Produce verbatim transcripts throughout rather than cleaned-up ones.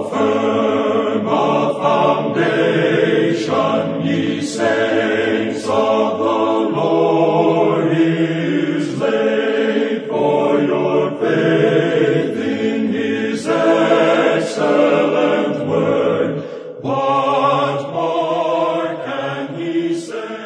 How firm a foundation, ye saints of the Lord, is laid for your faith in his excellent word. What more can he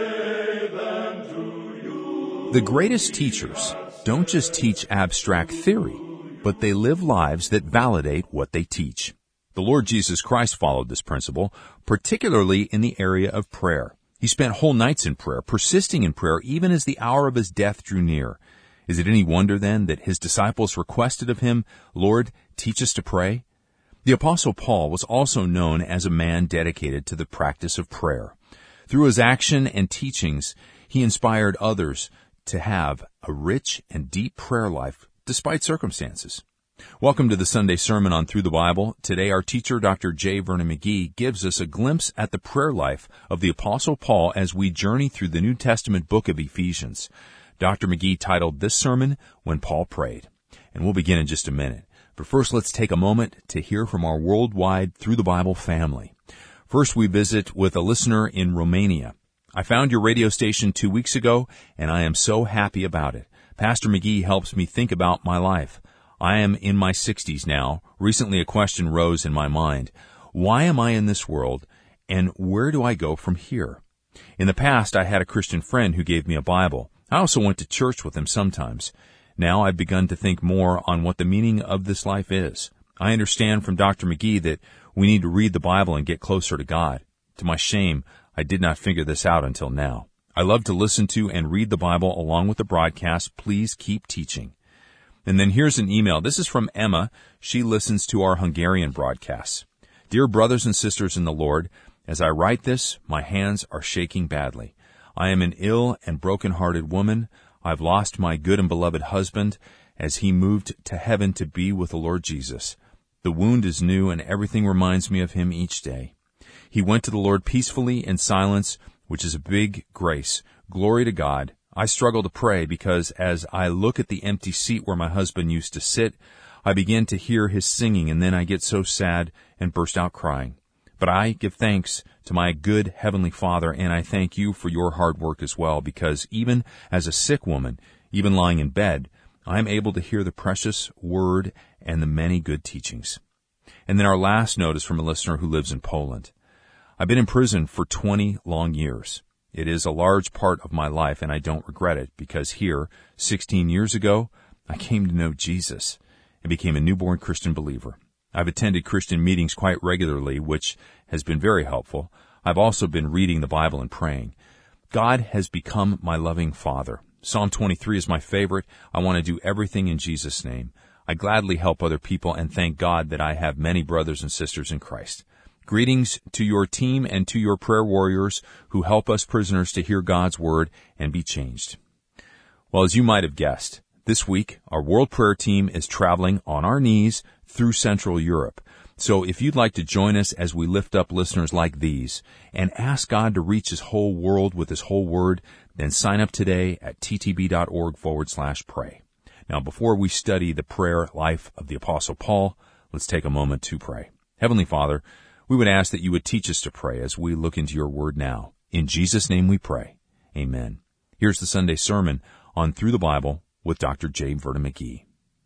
say than to you? The greatest teachers don't just teach abstract theory, but they live lives that validate what they teach. The Lord Jesus Christ followed this principle, particularly in the area of prayer. He spent whole nights in prayer, persisting in prayer even as the hour of his death drew near. Is it any wonder then that his disciples requested of him, "Lord, teach us to pray"? The Apostle Paul was also known as a man dedicated to the practice of prayer. Through his action and teachings, he inspired others to have a rich and deep prayer life despite circumstances. Welcome to the Sunday Sermon on Through the Bible. Today our teacher, Doctor J. Vernon McGee, gives us a glimpse at the prayer life of the Apostle Paul as we journey through the New Testament book of Ephesians. Doctor McGee titled this sermon, When Paul Prayed. And we'll begin in just a minute. But first, let's take a moment to hear from our worldwide Through the Bible family. First, we visit with a listener in Romania. I found your radio station two weeks ago, and I am so happy about it. Pastor McGee helps me think about my life. I am in my sixties now. Recently, a question rose in my mind. Why am I in this world, and where do I go from here? In the past, I had a Christian friend who gave me a Bible. I also went to church with him sometimes. Now I've begun to think more on what the meaning of this life is. I understand from Doctor McGee that we need to read the Bible and get closer to God. To my shame, I did not figure this out until now. I love to listen to and read the Bible along with the broadcast. Please keep teaching. And then here's an email. This is from Emma. She listens to our Hungarian broadcasts. Dear brothers and sisters in the Lord, as I write this, my hands are shaking badly. I am an ill and broken-hearted woman. I've lost my good and beloved husband as he moved to heaven to be with the Lord Jesus. The wound is new and everything reminds me of him each day. He went to the Lord peacefully in silence, which is a big grace. Glory to God. I struggle to pray because as I look at the empty seat where my husband used to sit, I begin to hear his singing and then I get so sad and burst out crying. But I give thanks to my good Heavenly Father, and I thank you for your hard work as well, because even as a sick woman, even lying in bed, I am able to hear the precious word and the many good teachings. And then our last note is from a listener who lives in Poland. I've been in prison for twenty long years. It is a large part of my life, and I don't regret it, because here, sixteen years ago, I came to know Jesus and became a newborn Christian believer. I've attended Christian meetings quite regularly, which has been very helpful. I've also been reading the Bible and praying. God has become my loving Father. Psalm twenty-three is my favorite. I want to do everything in Jesus' name. I gladly help other people and thank God that I have many brothers and sisters in Christ. Greetings to your team and to your prayer warriors who help us prisoners to hear God's word and be changed. Well, as you might have guessed, this week our World Prayer Team is traveling on our knees through Central Europe. So if you'd like to join us as we lift up listeners like these and ask God to reach his whole world with his whole word, then sign up today at ttb.org forward slash pray. Now, before we study the prayer life of the Apostle Paul, let's take a moment to pray. Heavenly Father, we would ask that you would teach us to pray as we look into your word now. In Jesus' name we pray. Amen. Here's the Sunday sermon on Through the Bible with Doctor J. Vernon McGee.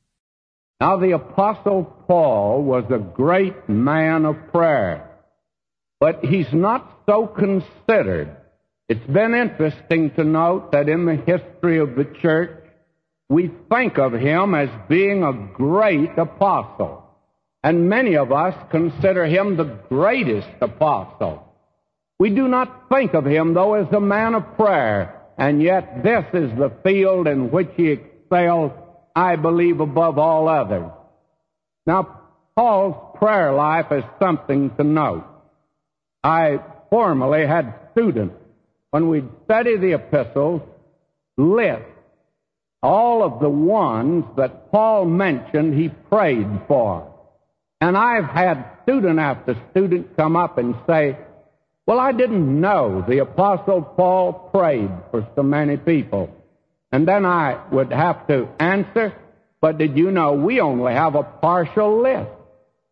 Now the Apostle Paul was a great man of prayer, but he's not so considered. It's been interesting to note that in the history of the church, we think of him as being a great apostle. And many of us consider him the greatest apostle. We do not think of him, though, as a man of prayer, and yet this is the field in which he excelled, I believe, above all others. Now, Paul's prayer life is something to note. I formerly had students, when we'd study the epistles, list all of the ones that Paul mentioned he prayed for. And I've had student after student come up and say, well, I didn't know the Apostle Paul prayed for so many people. And then I would have to answer, but did you know we only have a partial list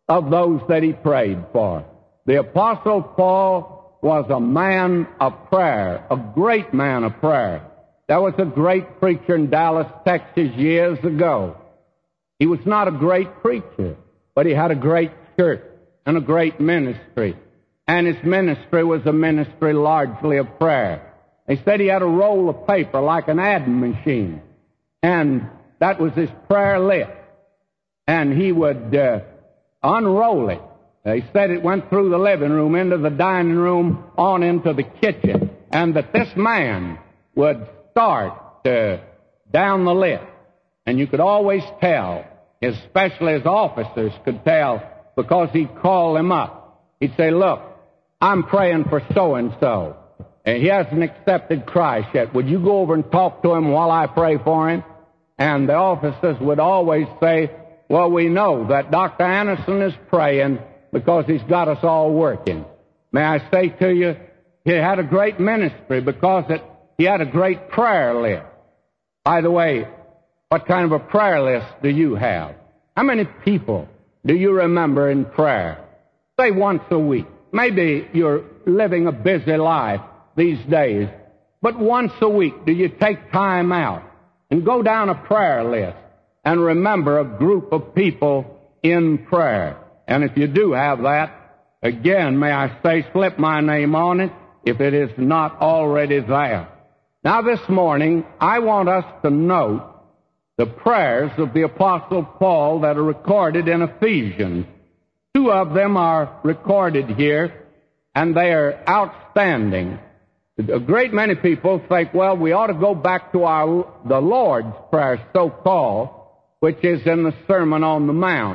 of those that he prayed for. The Apostle Paul was a man of prayer, a great man of prayer. There was a great preacher in Dallas, Texas years ago. He was not a great preacher, but he had a great church and a great ministry. And his ministry was a ministry largely of prayer. They said he had a roll of paper like an adding machine. And that was his prayer list. And he would uh, unroll it. They said it went through the living room, into the dining room, on into the kitchen. And that this man would start uh, down the list. And you could always tell, especially his officers could tell, because he'd call them up. He'd say, look, I'm praying for so-and-so. And he hasn't accepted Christ yet. Would you go over and talk to him while I pray for him? And the officers would always say, well, we know that Doctor Anderson is praying because he's got us all working. May I say to you, he had a great ministry because it, he had a great prayer list. By the way, what kind of a prayer list do you have? How many people do you remember in prayer? Say once a week. Maybe you're living a busy life these days, but once a week do you take time out and go down a prayer list and remember a group of people in prayer? And if you do have that, again, may I say, slip my name on it if it is not already there. Now this morning, I want us to note the prayers of the Apostle Paul that are recorded in Ephesians. Two of them are recorded here, and they are outstanding. A great many people think, well, we ought to go back to our the Lord's Prayer, so-called, which is in the Sermon on the Mount.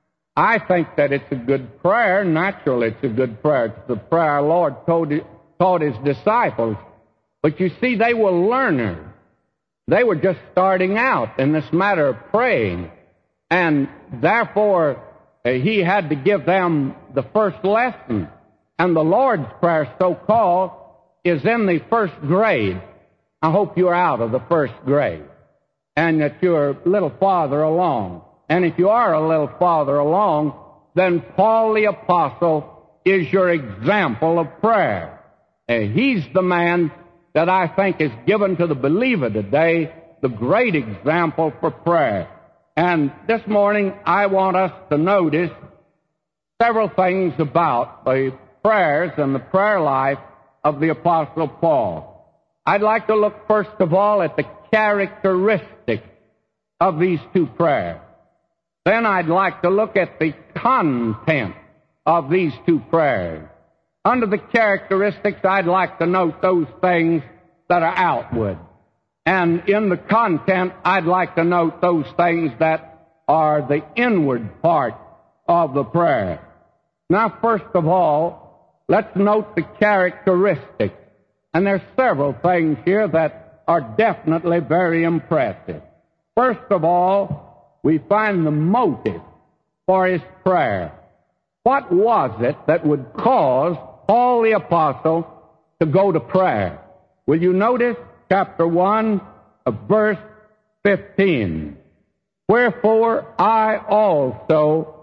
I think that it's a good prayer. Naturally, it's a good prayer. It's the prayer our Lord told, taught His disciples. But you see, they were learners. They were just starting out in this matter of praying. And therefore, uh, He had to give them the first lesson. And the Lord's Prayer, so-called, is in the first grade. I hope you're out of the first grade and that you're a little farther along. And if you are a little farther along, then Paul the Apostle is your example of prayer. Uh, he's the man that I think is given to the believer today the great example for prayer. And this morning I want us to notice several things about the prayers and the prayer life of the Apostle Paul. I'd like to look first of all at the characteristics of these two prayers. Then I'd like to look at the content of these two prayers. Under the characteristics, I'd like to note those things that are outward. And in the content, I'd like to note those things that are the inward part of the prayer. Now, first of all, let's note the characteristics. And there's several things here that are definitely very impressive. First of all, we find the motive for his prayer. What was it that would cause Paul the Apostle to go to prayer? Will you notice chapter one of verse fifteen? Wherefore I also,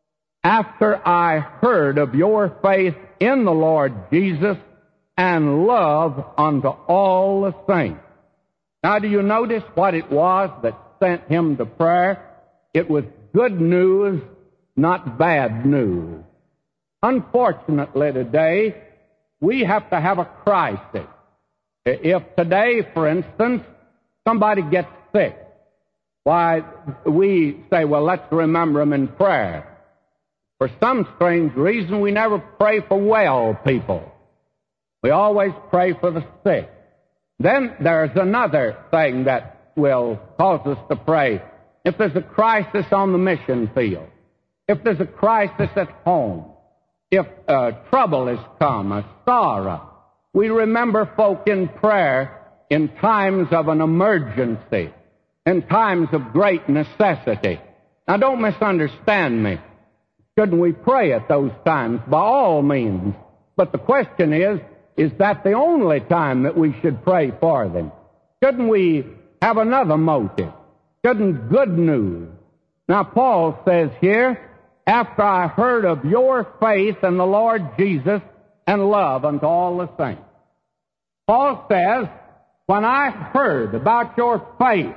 after I heard of your faith in the Lord Jesus and love unto all the saints. Now, do you notice what it was that sent him to prayer? It was good news, not bad news. Unfortunately today, we have to have a crisis. If today, for instance, somebody gets sick, why, we say, well, let's remember them in prayer. For some strange reason, we never pray for well people. We always pray for the sick. Then there's another thing that will cause us to pray. If there's a crisis on the mission field, if there's a crisis at home, if uh, trouble has come, a sorrow, we remember folk in prayer in times of an emergency, in times of great necessity. Now, don't misunderstand me. Shouldn't we pray at those times? By all means. But the question is, is that the only time that we should pray for them? Shouldn't we have another motive? Shouldn't good news? Now, Paul says here, after I heard of your faith in the Lord Jesus and love unto all the saints. Paul says, when I heard about your faith,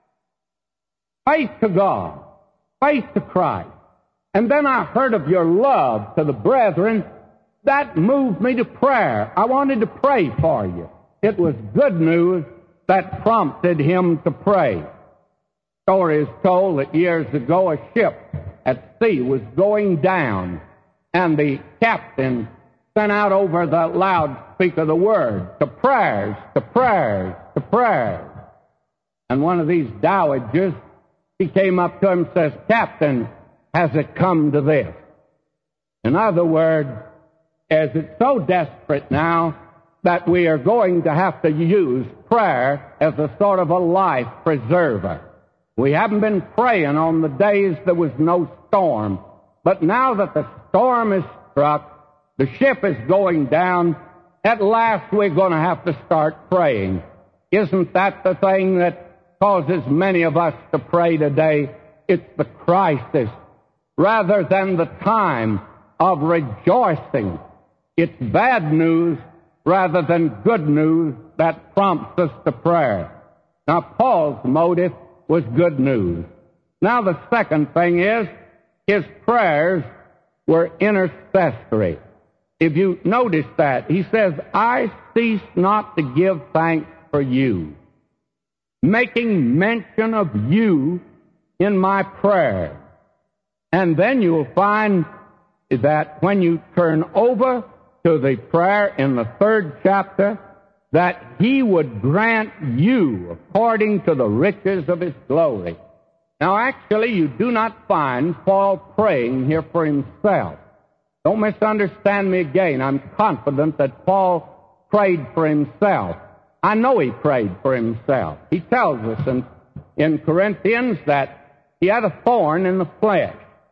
faith to God, faith to Christ, and then I heard of your love to the brethren, that moved me to prayer. I wanted to pray for you. It was good news that prompted him to pray. Story is told that years ago a ship at sea was going down, and the captain sent out over the loudspeaker the word, to prayers, to prayers, to prayers. And one of these dowagers, he came up to him and says, Captain, has it come to this? In other words, as it's so desperate now that we are going to have to use prayer as a sort of a life preserver. We haven't been praying on the days there was no storm, but now that the storm is struck, the ship is going down, at last we're going to have to start praying. Isn't that the thing that causes many of us to pray today? It's the crisis rather than the time of rejoicing. It's bad news rather than good news that prompts us to prayer. Now, Paul's motive was good news. Now, the second thing is his prayers were intercessory. If you notice that, he says, I cease not to give thanks for you, making mention of you in my prayer. And then you'll find that when you turn over to the prayer in the third chapter, that he would grant you according to the riches of his glory. Now, actually, you do not find Paul praying here for himself. Don't misunderstand me again. I'm confident that Paul prayed for himself. I know he prayed for himself. He tells us in, in Corinthians that he had a thorn in the flesh,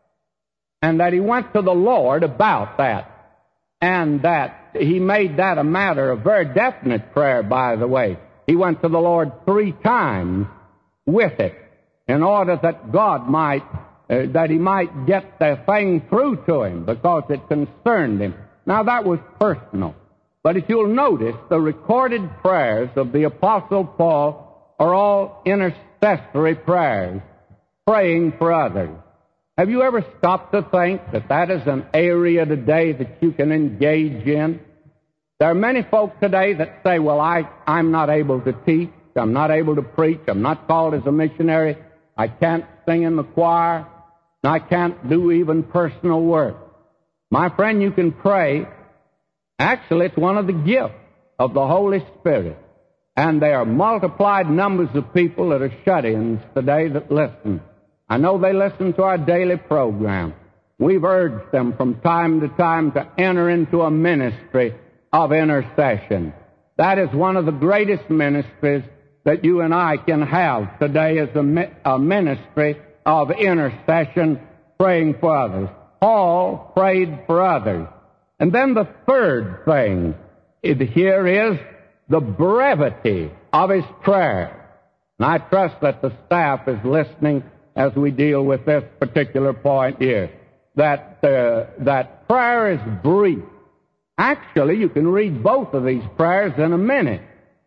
and that he went to the Lord about that, and that he made that a matter of very definite prayer, by the way. He went to the Lord three times with it in order that God might, uh, that he might get the thing through to him because it concerned him. Now, that was personal. But if you'll notice, the recorded prayers of the Apostle Paul are all intercessory prayers, praying for others. Have you ever stopped to think that that is an area today that you can engage in? There are many folk today that say, well, I, I'm not able to teach, I'm not able to preach, I'm not called as a missionary, I can't sing in the choir, and I can't do even personal work. My friend, you can pray. Actually, it's one of the gifts of the Holy Spirit. And there are multiplied numbers of people that are shut-ins today that listen. I know they listen to our daily program. We've urged them from time to time to enter into a ministry of intercession. That is one of the greatest ministries that you and I can have today, is a, a ministry of intercession, praying for others. Paul prayed for others. And then the third thing here is the brevity of his prayer. And I trust that the staff is listening as we deal with this particular point here, that uh, that prayer is brief. Actually, you can read both of these prayers in a minute.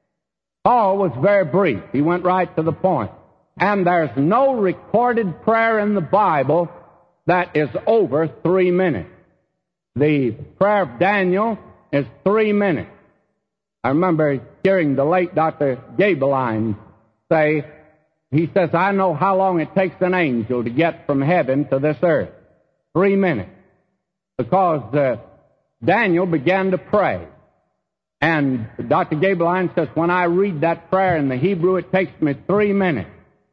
Paul was very brief. He went right to the point. And there's no recorded prayer in the Bible that is over three minutes. The prayer of Daniel is three minutes. I remember hearing the late Doctor Gabeline say, he says, I know how long it takes an angel to get from heaven to this earth. Three minutes. Because uh, Daniel began to pray. And Doctor Gabeline says, when I read that prayer in the Hebrew, it takes me three minutes.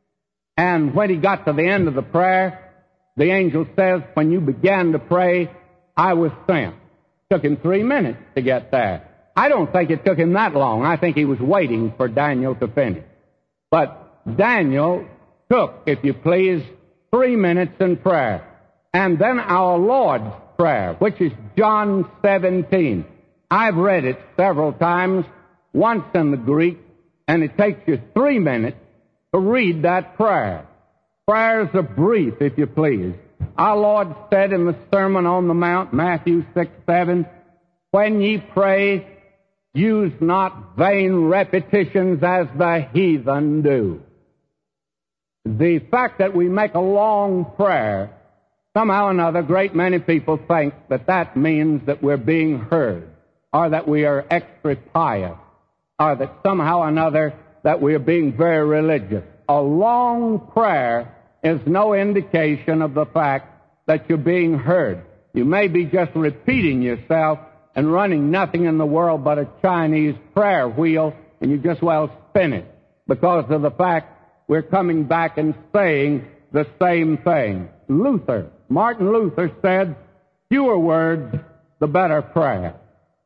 And when he got to the end of the prayer, the angel says, when you began to pray, I was sent. It took him three minutes to get there. I don't think it took him that long. I think he was waiting for Daniel to finish. But Daniel took, if you please, three minutes in prayer. And then our Lord's Prayer, which is John seventeen. I've read it several times, once in the Greek, and it takes you three minutes to read that prayer. Prayers are brief, if you please. Our Lord said in the Sermon on the Mount, Matthew six, seven, when ye pray, use not vain repetitions as the heathen do. The fact that we make a long prayer, somehow or another, a great many people think that that means that we're being heard, or that we are extra pious, or that somehow or another that we are being very religious. A long prayer is no indication of the fact that you're being heard. You may be just repeating yourself and running nothing in the world but a Chinese prayer wheel, and you just well spin it because of the fact we're coming back and saying the same thing. Luther, Martin Luther said, fewer words, the better prayer.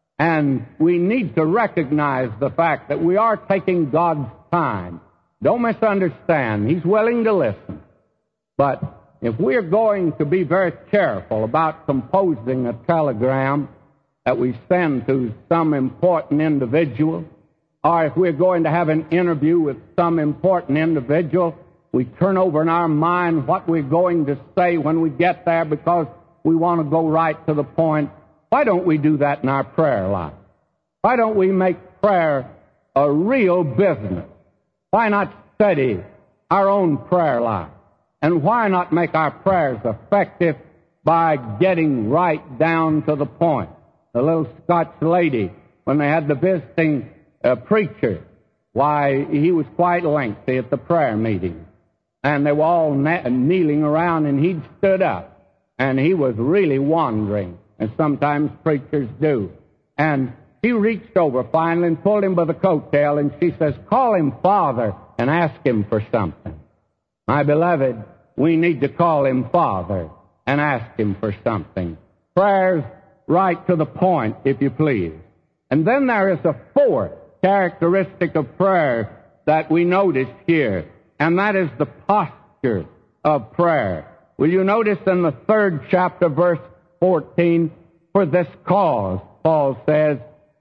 And we need to recognize the fact that we are taking God's time. Don't misunderstand. He's willing to listen. But if we're going to be very careful about composing a telegram that we send to some important individual, or if we're going to have an interview with some important individual, we turn over in our mind what we're going to say when we get there because we want to go right to the point. Why don't we do that in our prayer life? Why don't we make prayer a real business? Why not study our own prayer life? And why not make our prayers effective by getting right down to the point? The little Scotch lady, when they had the visiting uh, preacher, why, he was quite lengthy at the prayer meeting. And they were all na- kneeling around, and he'd stood up. And he was really wandering, as sometimes preachers do. And he reached over finally and pulled him by the coattail, and she says, call him Father and ask him for something. My beloved, we need to call him Father and ask him for something. Prayers right to the point, if you please. And then there is a fourth characteristic of prayer that we notice here, and that is the posture of prayer. Will you notice in the third chapter, verse fourteen, for this cause, Paul says,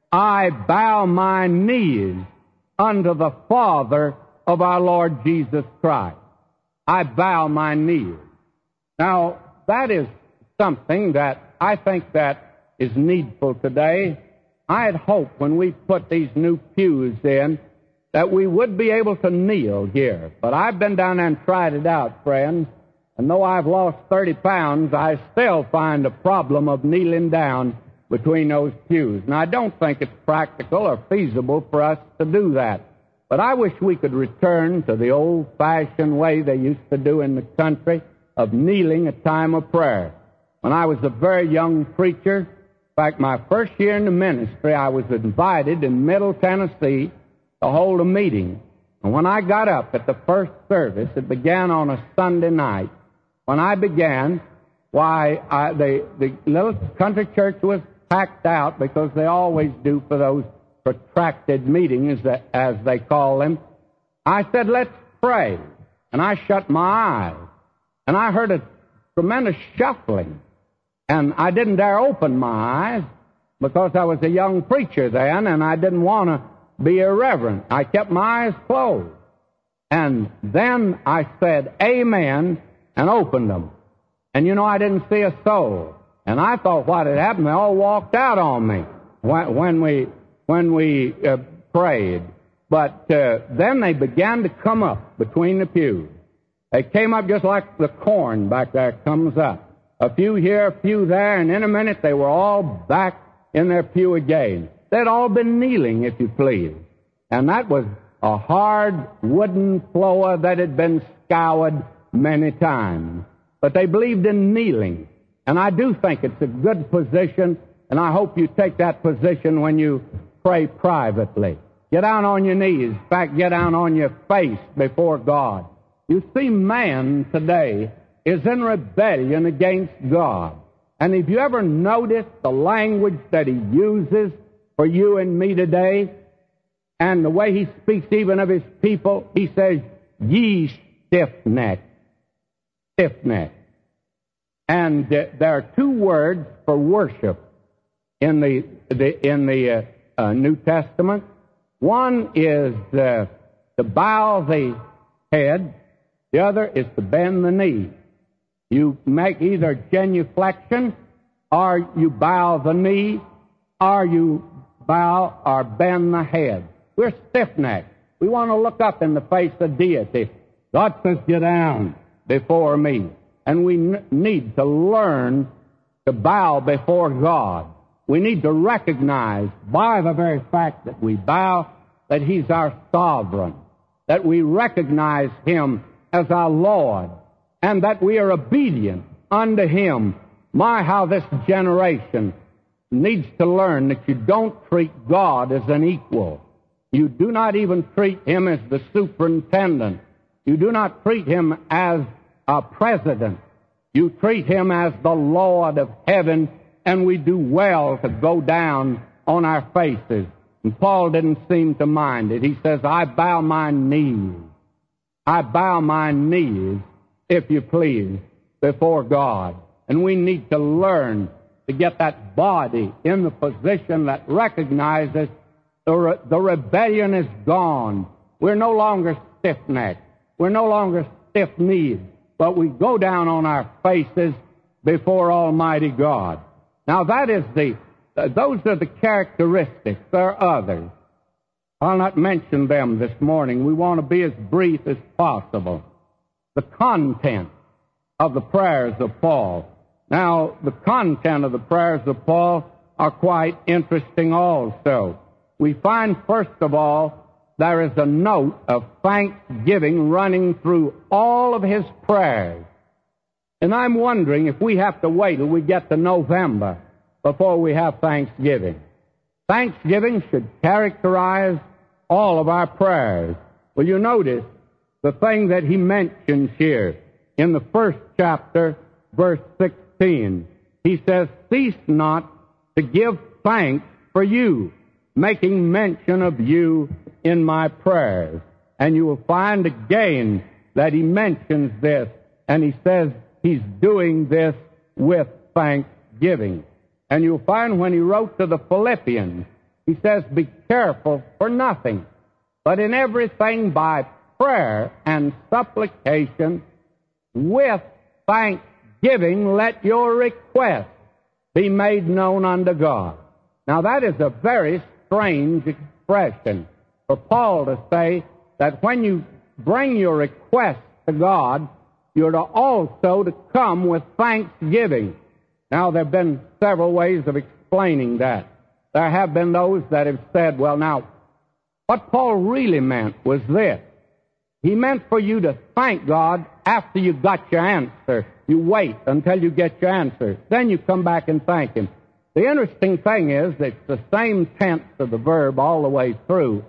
I bow my knees unto the Father of our Lord Jesus Christ. I bow my knees. Now, that is something that I think that is needful today. I had hoped when we put these new pews in that we would be able to kneel here. But I've been down there and tried it out, friends, and though I've lost thirty pounds, I still find a problem of kneeling down between those pews. Now, I don't think it's practical or feasible for us to do that. But I wish we could return to the old-fashioned way they used to do in the country of kneeling at time of prayer. When I was a very young preacher, in fact, my first year in the ministry, I was invited in Middle Tennessee to hold a meeting. And when I got up at the first service, it began on a Sunday night. When I began, why, I, the, the little country church was packed out because they always do for those protracted meetings, as they call them. I said, let's pray. And I shut my eyes. And I heard a tremendous shuffling. And I didn't dare open my eyes because I was a young preacher then, and I didn't want to be irreverent. I kept my eyes closed. And then I said, Amen, and opened them. And you know, I didn't see a soul. And I thought what had happened, they all walked out on me when, when we when we uh, prayed. But uh, then they began to come up between the pews. They came up just like the corn back there comes up. A few here, a few there, and in a minute they were all back in their pew again. They'd all been kneeling, if you please. And that was a hard wooden floor that had been scoured many times. But they believed in kneeling. And I do think it's a good position, and I hope you take that position when you pray privately. Get down on your knees. In fact, get down on your face before God. You see, man today is in rebellion against God. And if you ever notice the language that he uses for you and me today, and the way he speaks even of his people, he says, ye stiff-necked. Stiff-necked. And uh, there are two words for worship in the, the in the uh, uh, New Testament. One is uh, to bow the head. The other is to bend the knee. You make either genuflection, or you bow the knee, or you bow or bend the head. We're stiff-necked. We want to look up in the face of deity. God says, get down before me. And we n- need to learn to bow before God. We need to recognize by the very fact that we bow that He's our sovereign, that we recognize Him as our Lord, and that we are obedient unto Him. My, how this generation needs to learn that you don't treat God as an equal. You do not even treat Him as the superintendent. You do not treat Him as a president. You treat Him as the Lord of heaven, and we do well to go down on our faces. And Paul didn't seem to mind it. He says, I bow my knees. I bow my knees, if you please, before God. And we need to learn to get that body in the position that recognizes the, re- the rebellion is gone. We're no longer stiff-necked. We're no longer stiff-kneed. But we go down on our faces before Almighty God. Now that is the, uh, those are the characteristics. There are others. I'll not mention them this morning. We want to be as brief as possible. The content of the prayers of Paul. Now, the content of the prayers of Paul are quite interesting also. We find, first of all, there is a note of thanksgiving running through all of his prayers. And I'm wondering if we have to wait till we get to November before we have Thanksgiving. Thanksgiving should characterize all of our prayers. Well, you notice the thing that he mentions here in the first chapter, verse sixteen. He says, cease not to give thanks for you, making mention of you in my prayers. And you will find again that he mentions this, and he says he's doing this with thanksgiving. And you'll find when he wrote to the Philippians, he says, be careful for nothing, but in everything by prayer and supplication with thanksgiving let your requests be made known unto God. Now that is a very strange expression for Paul to say that when you bring your request to God, you're to also to come with thanksgiving. Now, there have been several ways of explaining that. There have been those that have said, well, now, what Paul really meant was this. He meant for you to thank God after you got your answer. You wait until you get your answer. Then you come back and thank Him. The interesting thing is that it's the same tense of the verb all the way through,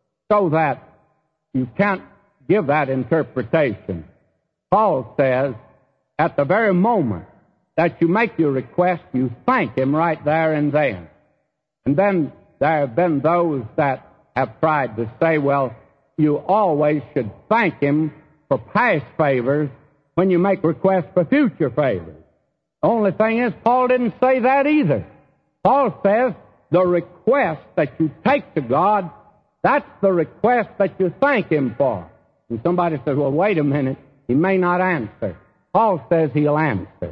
so that you can't give that interpretation. Paul says, at the very moment that you make your request, you thank Him right there and then. And then there have been those that have tried to say, well, you always should thank Him for past favors when you make requests for future favors. The only thing is, Paul didn't say that either. Paul says the request that you take to God, that's the request that you thank Him for. And somebody says, well, wait a minute, He may not answer. Paul says He'll answer.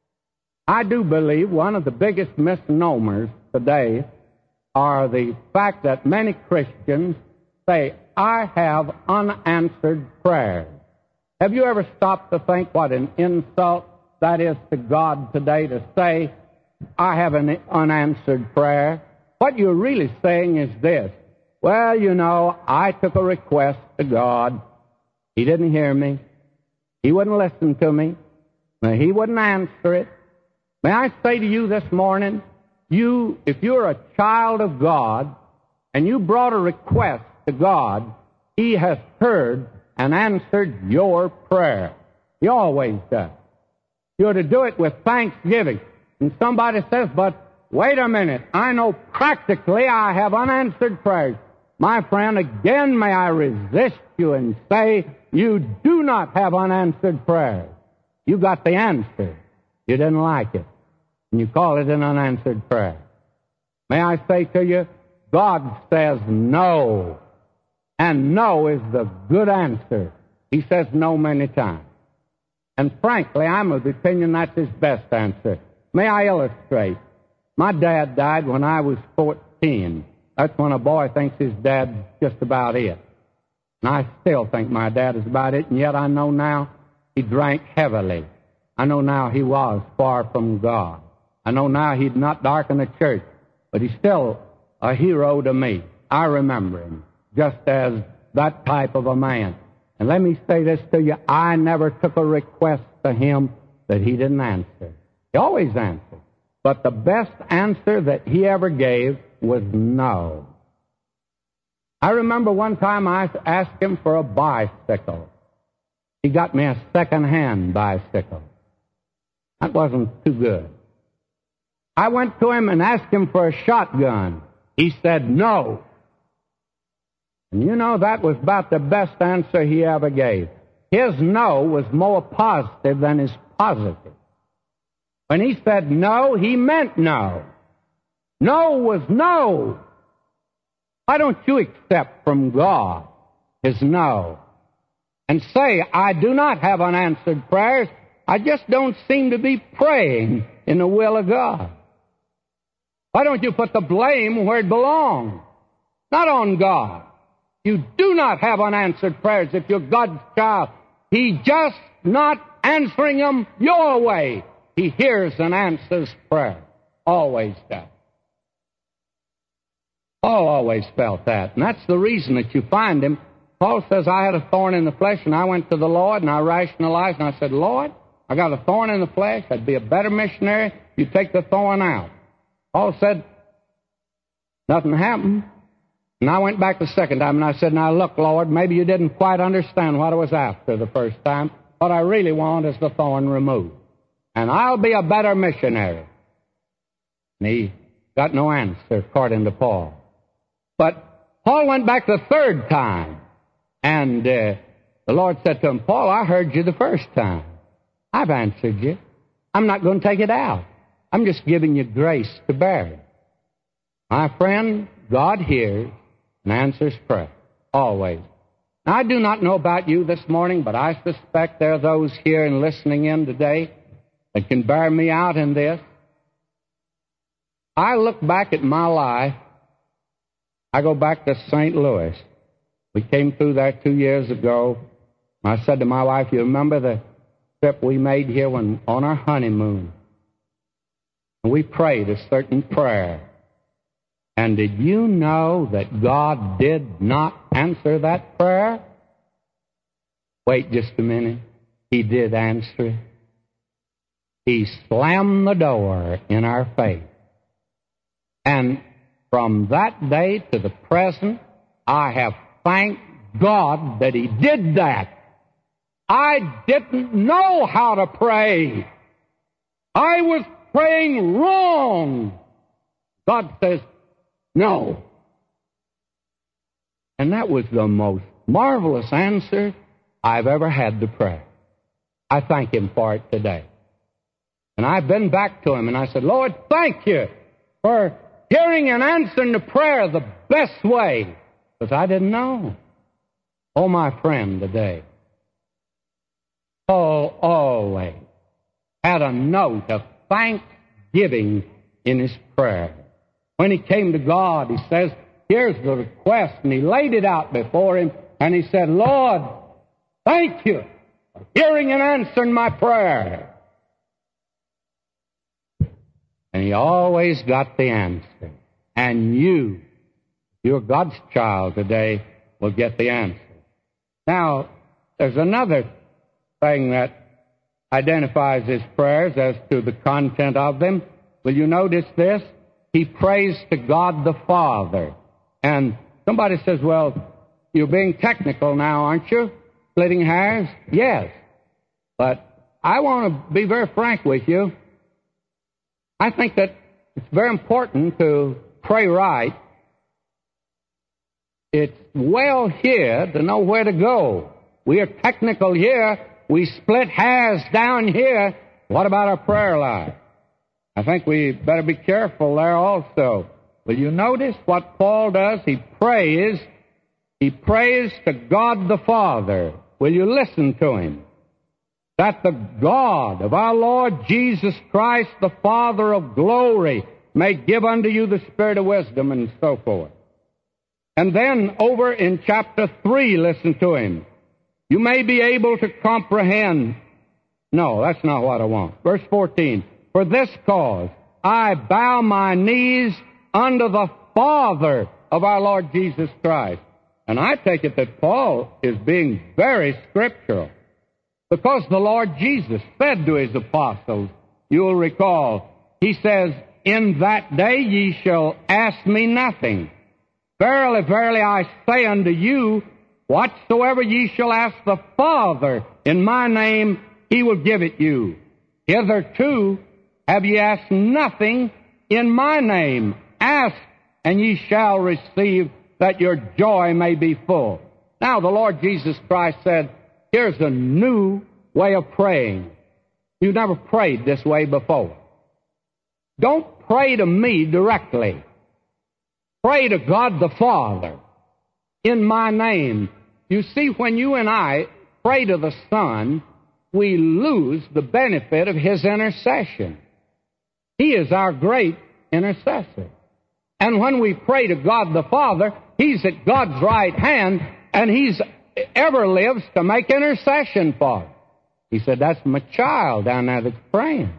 I do believe one of the biggest misnomers today are the fact that many Christians say, I have unanswered prayers. Have you ever stopped to think what an insult that is to God today to say, I have an unanswered prayer? What you're really saying is this, well, you know, I took a request to God. He didn't hear me. He wouldn't listen to me. He wouldn't answer it. May I say to you this morning, you, if you're a child of God and you brought a request to God, He has heard and answered your prayer. He always does. You're to do it with thanksgiving. And somebody says, but wait a minute, I know practically I have unanswered prayers. My friend, again may I resist you and say, you do not have unanswered prayers. You got the answer. You didn't like it. And you call it an unanswered prayer. May I say to you, God says no. And no is the good answer. He says no many times. And frankly, I'm of the opinion that's his best answer. May I illustrate? My dad died when I was fourteen. That's when a boy thinks his dad's just about it. And I still think my dad is about it, and yet I know now he drank heavily. I know now he was far from God. I know now he'd not darken the church, but he's still a hero to me. I remember him just as that type of a man. And let me say this to you, I never took a request to him that he didn't answer. He always answered. But the best answer that he ever gave was no. I remember one time I asked him for a bicycle. He got me a second-hand bicycle. That wasn't too good. I went to him and asked him for a shotgun. He said no. And you know, that was about the best answer he ever gave. His no was more positive than his positive. When he said no, he meant no. No was no. Why don't you accept from God his no and say, I do not have unanswered prayers. I just don't seem to be praying in the will of God. Why don't you put the blame where it belongs? Not on God. You do not have unanswered prayers if you're God's child. He just not answering them your way. He hears and answers prayer. Always does. Paul always felt that, and that's the reason that you find him. Paul says, I had a thorn in the flesh, and I went to the Lord, and I rationalized, and I said, Lord, I got a thorn in the flesh. I'd be a better missionary. You take the thorn out. Paul said, nothing happened. And I went back the second time, and I said, now look, Lord, maybe you didn't quite understand what I was after the first time. What I really want is the thorn removed. And I'll be a better missionary. And he got no answer, according to Paul. But Paul went back the third time, and uh, the Lord said to him, Paul, I heard you the first time. I've answered you. I'm not going to take it out. I'm just giving you grace to bear it. My friend, God hears and answers prayer, always. Now, I do not know about you this morning, but I suspect there are those here and listening in today that can bear me out in this. I look back at my life. I go back to Saint Louis. We came through there two years ago. I said to my wife, you remember the trip we made here when on our honeymoon? And we prayed a certain prayer. And did you know that God did not answer that prayer? Wait just a minute. He did answer it. He slammed the door in our faith. And from that day to the present, I have thanked God that He did that. I didn't know how to pray. I was praying wrong. God says, no. And that was the most marvelous answer I've ever had to prayer. I thank Him for it today. And I've been back to Him and I said, Lord, thank you for hearing and answering the prayer the best way. Because I didn't know. Oh, my friend, today, Paul always had a note of thanksgiving in his prayer. When he came to God, he says, here's the request, and he laid it out before him, and he said, Lord, thank you for hearing and answering my prayer. And he always got the answer. And you, you're God's child today, will get the answer. Now, there's another thing that identifies his prayers as to the content of them. Will you notice this? He prays to God the Father. And somebody says, well, you're being technical now, aren't you? Splitting hairs? Yes. But I want to be very frank with you. I think that it's very important to pray right. It's well here to know where to go. We are technical here. We split hairs down here. What about our prayer life? I think we better be careful there also. Will you notice what Paul does? He prays. He prays to God the Father. Will you listen to him? that the God of our Lord Jesus Christ, the Father of glory, may give unto you the spirit of wisdom, and so forth. And then over in chapter three, listen to him. You may be able to comprehend. No, that's not what I want. Verse fourteen. For this cause I bow my knees unto the Father of our Lord Jesus Christ. And I take it that Paul is being very scriptural, because the Lord Jesus said to his apostles, you will recall, he says, in that day ye shall ask me nothing. Verily, verily, I say unto you, whatsoever ye shall ask the Father in my name, he will give it you. Hitherto have ye asked nothing in my name. Ask, and ye shall receive, that your joy may be full. Now, the Lord Jesus Christ said, here's a new way of praying. You've never prayed this way before. Don't pray to me directly. Pray to God the Father in my name. You see, when you and I pray to the Son, we lose the benefit of His intercession. He is our great intercessor. And when we pray to God the Father, He's at God's right hand, and He's ever lives to make intercession for us. He said, that's my child down there that's praying.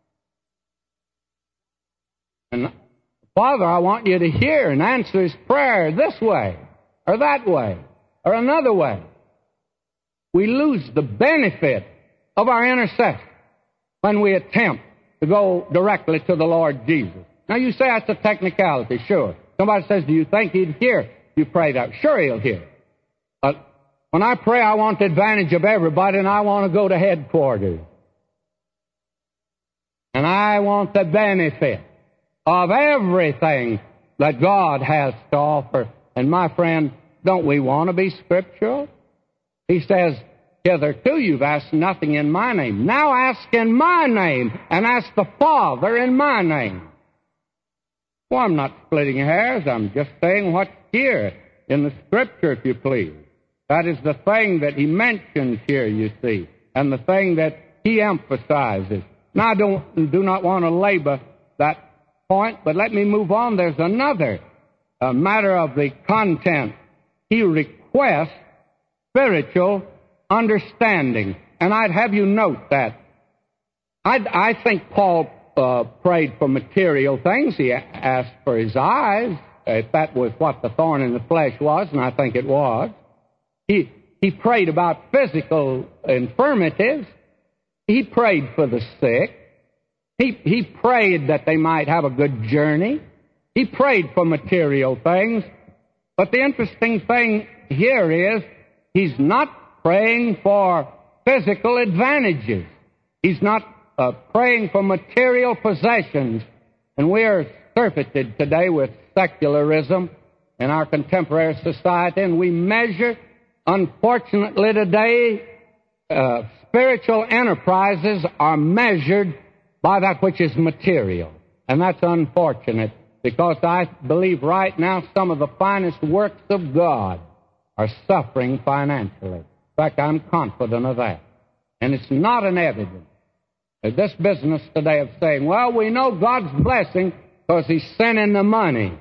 And Father, I want you to hear and answer his prayer this way, or that way, or another way. We lose the benefit of our intercession when we attempt to go directly to the Lord Jesus. Now you say that's a technicality, sure. Somebody says, do you think he'd hear you pray that? Sure he'll hear. But when I pray, I want the advantage of everybody, and I want to go to headquarters. And I want the benefit of everything that God has to offer. And my friend, don't we want to be scriptural? He says, hitherto you've asked nothing in my name. Now ask in my name, and ask the Father in my name. Well, I'm not splitting hairs. I'm just saying what's here in the Scripture, if you please. That is the thing that he mentions here, you see, and the thing that he emphasizes. Now, I don't, do not want to labor that point, but let me move on. There's another uh, matter of the content. He requests spiritual understanding. And I'd have you note that. I'd, I think Paul uh, prayed for material things. He asked for his eyes, if that was what the thorn in the flesh was, and I think it was. He, he prayed about physical infirmities. He prayed for the sick. He, he prayed that they might have a good journey. He prayed for material things. But the interesting thing here is he's not praying for physical advantages. He's not uh, praying for material possessions. And we are surfeited today with secularism in our contemporary society, and we measure, unfortunately today, uh, spiritual enterprises are measured by that which is material. And that's unfortunate, because I believe right now some of the finest works of God are suffering financially. In fact, I'm confident of that. And it's not an evidence. This business today of saying, well, we know God's blessing because He's sending the money.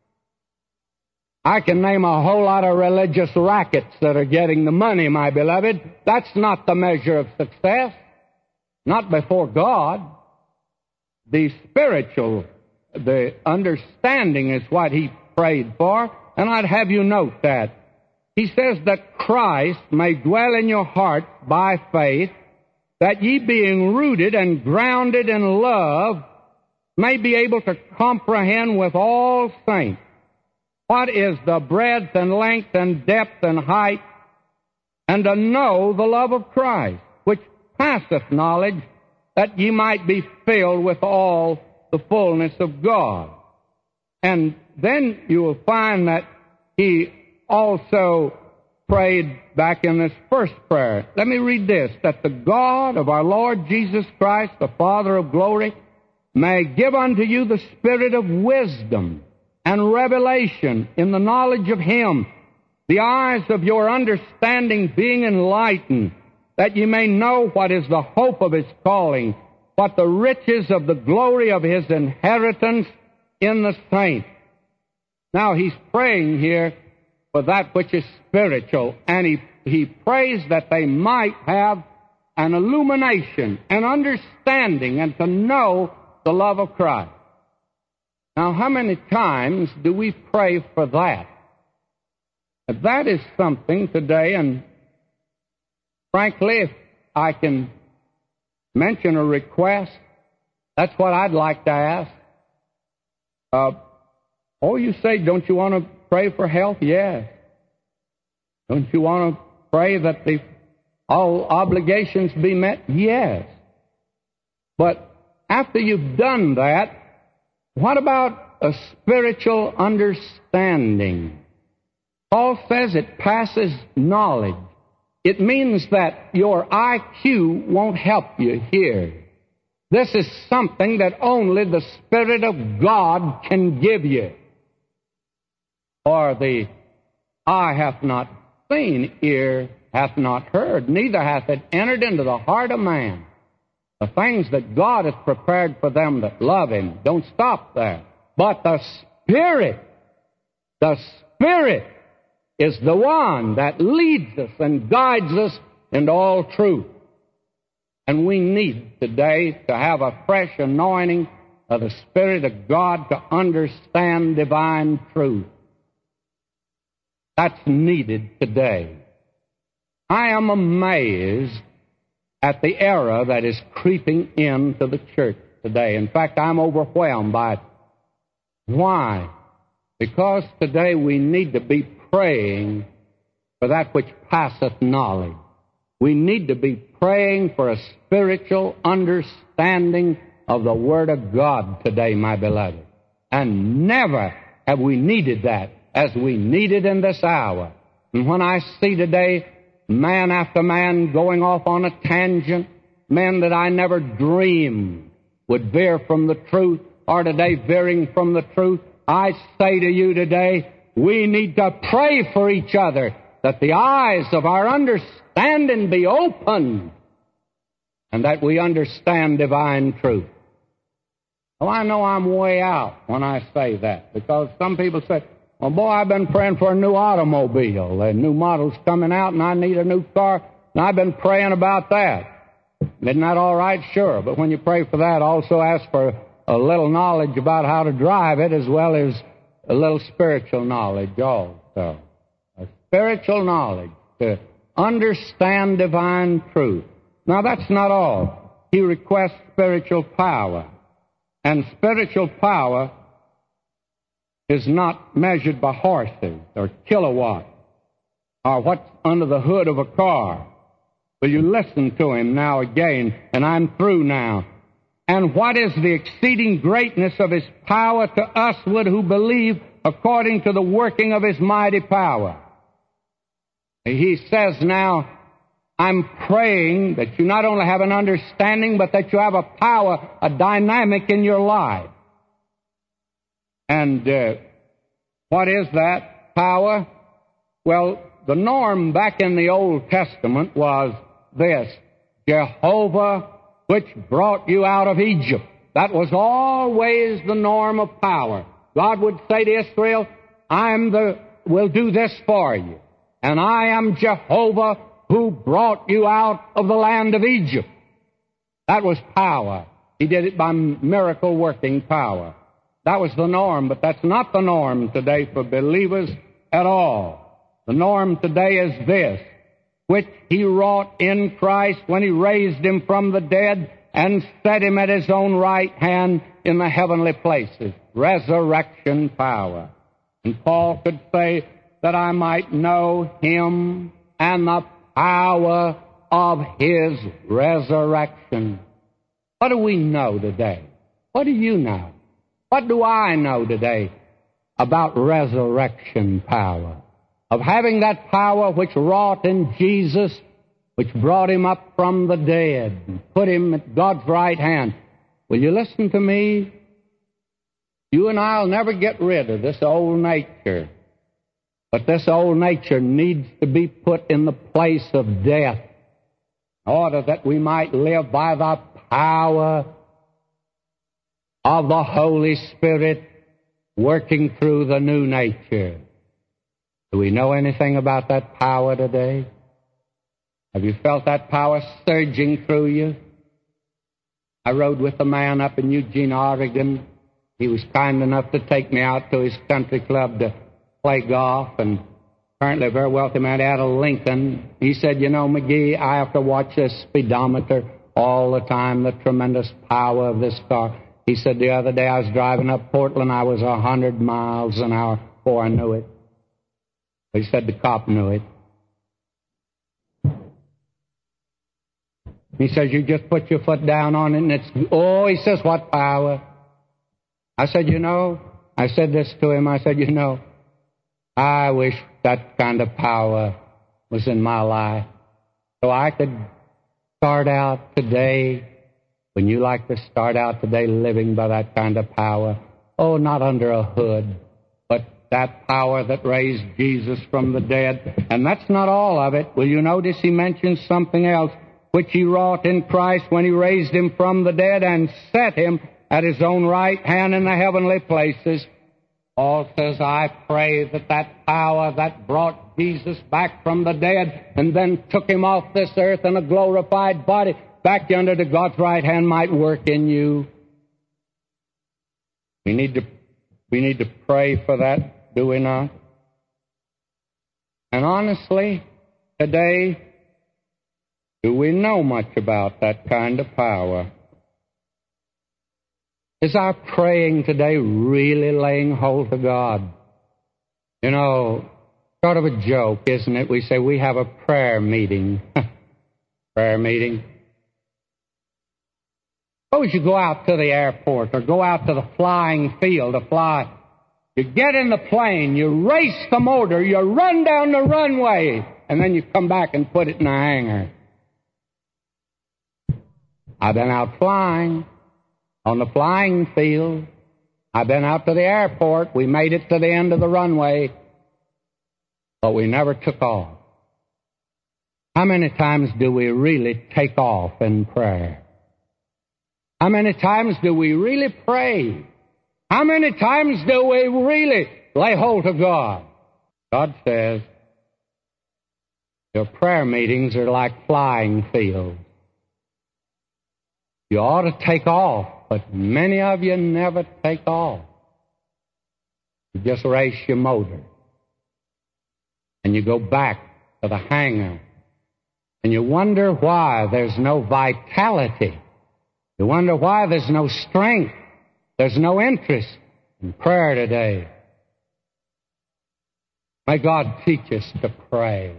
I can name a whole lot of religious rackets that are getting the money, my beloved. That's not the measure of success. Not before God. The spiritual, the understanding is what he prayed for, and I'd have you note that. He says that Christ may dwell in your heart by faith, that ye being rooted and grounded in love may be able to comprehend with all saints what is the breadth and length and depth and height, and to know the love of Christ, which passeth knowledge, that ye might be filled with all the fullness of God. And then you will find that he also prayed back in this first prayer. Let me read this, that the God of our Lord Jesus Christ, the Father of glory, may give unto you the spirit of wisdom and revelation in the knowledge of Him, the eyes of your understanding being enlightened, that ye may know what is the hope of his calling, what the riches of the glory of his inheritance in the saints. Now he's praying here for that which is spiritual, and he, he prays that they might have an illumination, an understanding, and to know the love of Christ. Now, how many times do we pray for that? That is something today, and frankly, if I can mention a request, that's what I'd like to ask. Uh, oh, you say, don't you want to pray for health? Yes. Don't you want to pray that the all obligations be met? Yes. But after you've done that, what about a spiritual understanding? Paul says it passes knowledge. It means that your I Q won't help you here. This is something that only the Spirit of God can give you. For the eye hath not seen, ear hath not heard, neither hath it entered into the heart of man the things that God has prepared for them that love Him. Don't stop there. But the Spirit, the Spirit is the one that leads us and guides us into all truth. And we need today to have a fresh anointing of the Spirit of God to understand divine truth. That's needed today. I am amazed at the error that is creeping into the church today. In fact, I'm overwhelmed by it. Why? Because today we need to be praying for that which passeth knowledge. We need to be praying for a spiritual understanding of the Word of God today, my beloved. And never have we needed that as we need it in this hour. And when I see today man after man going off on a tangent, men that I never dreamed would veer from the truth, are today veering from the truth, I say to you today, we need to pray for each other that the eyes of our understanding be opened and that we understand divine truth. Oh, I know I'm way out when I say that, because some people say, well, boy, I've been praying for a new automobile. A new model's coming out, and I need a new car, and I've been praying about that. Isn't that all right? Sure. But when you pray for that, also ask for a little knowledge about how to drive it, as well as a little spiritual knowledge also. A spiritual knowledge to understand divine truth. Now, that's not all. He requests spiritual power. And spiritual power is not measured by horses or kilowatts or what's under the hood of a car. Will you listen to him now again? And I'm through now. And what is the exceeding greatness of His power to usward who believe according to the working of His mighty power? He says now, I'm praying that you not only have an understanding, but that you have a power, a dynamic in your life. And uh, what is that power? Well, the norm back in the Old Testament was this: Jehovah, which brought you out of Egypt. That was always the norm of power. God would say to Israel, I am the, will do this for you. And I am Jehovah who brought you out of the land of Egypt. That was power. He did it by miracle working power. That was the norm, but that's not the norm today for believers at all. The norm today is this: which He wrought in Christ when He raised Him from the dead and set Him at His own right hand in the heavenly places. Resurrection power. And Paul could say that I might know Him and the power of His resurrection. What do we know today? What do you know? What do I know today about resurrection power? Of having that power which wrought in Jesus, which brought Him up from the dead and put Him at God's right hand. Will you listen to me? You and I will never get rid of this old nature. But this old nature needs to be put in the place of death. in order that we might live by the power of the Holy Spirit working through the new nature. Do we know anything about that power today? Have you felt that power surging through you? I rode with a man up in Eugene, Oregon. He was kind enough to take me out to his country club to play golf, and apparently a very wealthy man out of Lincoln. He said, you know, McGee, I have to watch this speedometer all the time, the tremendous power of this car. He said, the other day I was driving up Portland, I was a hundred miles an hour before I knew it. He said the cop knew it. He says, you just put your foot down on it, and it's, oh, he says, what power? I said, you know, I said this to him, I said, you know, I wish that kind of power was in my life, so I could start out today, when you like to start out today living by that kind of power. Oh, not under a hood, but that power that raised Jesus from the dead. And that's not all of it. Will you notice he mentions something else, which he wrought in Christ when he raised him from the dead and set him at his own right hand in the heavenly places. Paul says, I pray that that power that brought Jesus back from the dead and then took him off this earth in a glorified body back yonder to God's right hand might work in you. We need to, we need to pray for that, do we not? And honestly, today, do we know much about that kind of power? Is our praying today really laying hold of God? You know, sort of a joke, isn't it? We say we have a prayer meeting. Prayer meeting. Suppose you go out to the airport or go out to the flying field to fly. You get in the plane, you race the motor, you run down the runway, and then you come back and put it in a hangar. I've been out flying on the flying field. I've been out to the airport. We made it to the end of the runway, but we never took off. How many times do we really take off in prayer? How many times do we really pray? How many times do we really lay hold of God? God says, your prayer meetings are like flying fields. You ought to take off, but many of you never take off. You just race your motor. And you go back to the hangar. And you wonder why there's no vitality. You wonder why there's no strength. There's no interest in prayer today. May God teach us to pray.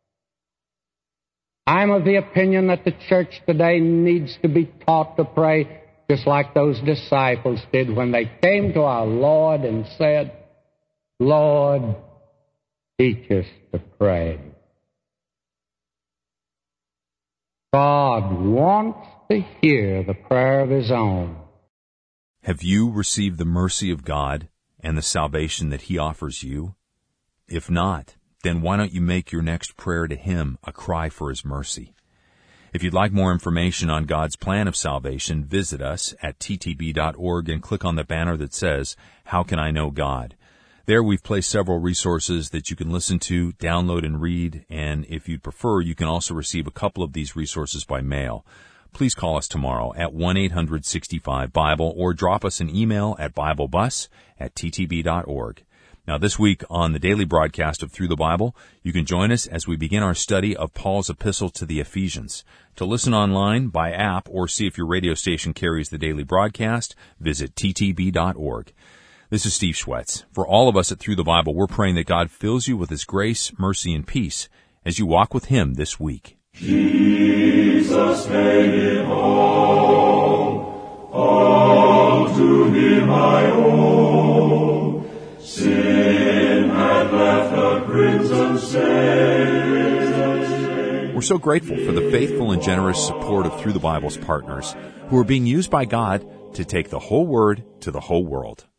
I'm of the opinion that the church today needs to be taught to pray just like those disciples did when they came to our Lord and said, Lord, teach us to pray. God wants to hear the prayer of His own. Have you received the mercy of God and the salvation that He offers you? If not, then why don't you make your next prayer to Him a cry for His mercy? If you'd like more information on God's plan of salvation, visit us at t t b dot org and click on the banner that says, How Can I Know God? There we've placed several resources that you can listen to, download, and read, and if you'd prefer, you can also receive a couple of these resources by mail. Please call us tomorrow at one eight hundred sixty-five Bible or drop us an email at biblebus at t t b dot org. Now, this week on the daily broadcast of Through the Bible, you can join us as we begin our study of Paul's epistle to the Ephesians. To listen online, by app, or see if your radio station carries the daily broadcast, visit t t b dot org. This is Steve Schwetz. For all of us at Through the Bible, we're praying that God fills you with His grace, mercy, and peace as you walk with Him this week. Jesus made it all, all to Him I owe. Sin had left a crimson stain. We're so grateful for the faithful and generous support of Through the Bible's partners, who are being used by God to take the whole Word to the whole world.